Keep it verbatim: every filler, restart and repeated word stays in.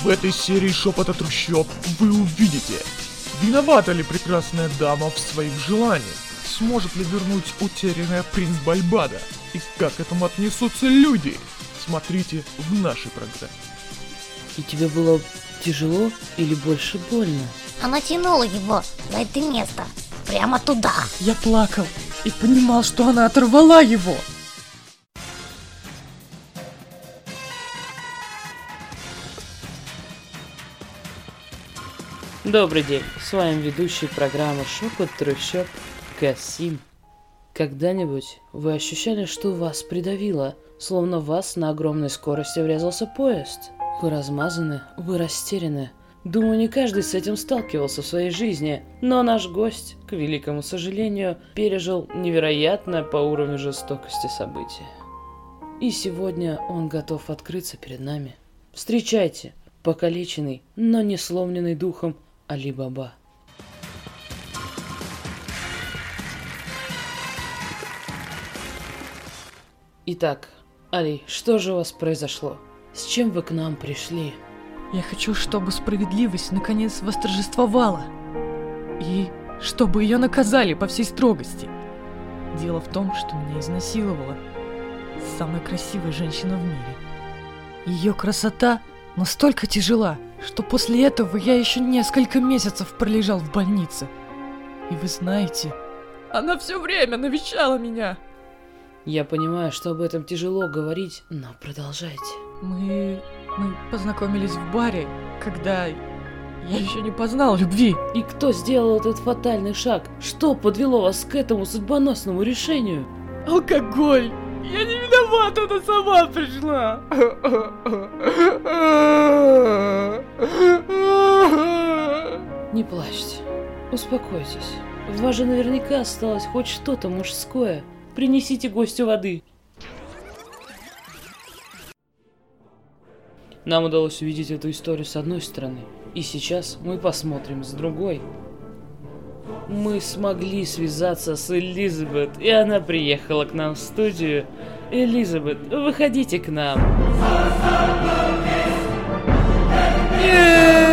В этой серии «Шепота трущоб» вы увидите, виновата ли прекрасная дама в своих желаниях, сможет ли вернуть утерянное принц Бальбада и как к этому отнесутся люди. Смотрите в нашей программе. И тебе было тяжело или больше больно? Она тянула его за это место, прямо туда. Я плакал и понимал, что она оторвала его. Добрый день, с вами ведущий программы «Шепот трущоб» Касим. Когда-нибудь вы ощущали, что вас придавило, словно в вас на огромной скорости врезался поезд? Вы размазаны, вы растеряны. Думаю, не каждый с этим сталкивался в своей жизни, но наш гость, к великому сожалению, пережил невероятное по уровню жестокости событие. И сегодня он готов открыться перед нами. Встречайте, покалеченный, но не сломленный духом Али Баба. Итак, Али, что же у вас произошло? С чем вы к нам пришли? Я хочу, чтобы справедливость наконец восторжествовала. И чтобы ее наказали по всей строгости. Дело в том, что меня изнасиловала самая красивая женщина в мире. Ее красота настолько тяжела, что после этого я еще несколько месяцев пролежал в больнице. И вы знаете, она все время навещала меня. Я понимаю, что об этом тяжело говорить, но продолжайте. Мы... мы познакомились в баре, когда я еще не познал любви. И кто сделал этот фатальный шаг? Что подвело вас к этому судьбоносному решению? Алкоголь! Я не виновата, она сама пришла. Не плачьте, успокойтесь. В вас же наверняка осталось хоть что-то мужское. Принесите гостю воды. Нам удалось увидеть эту историю с одной стороны, и сейчас мы посмотрим с другой. Мы смогли связаться с Элизабет, и она приехала к нам в студию. Элизабет, выходите к нам. Нет!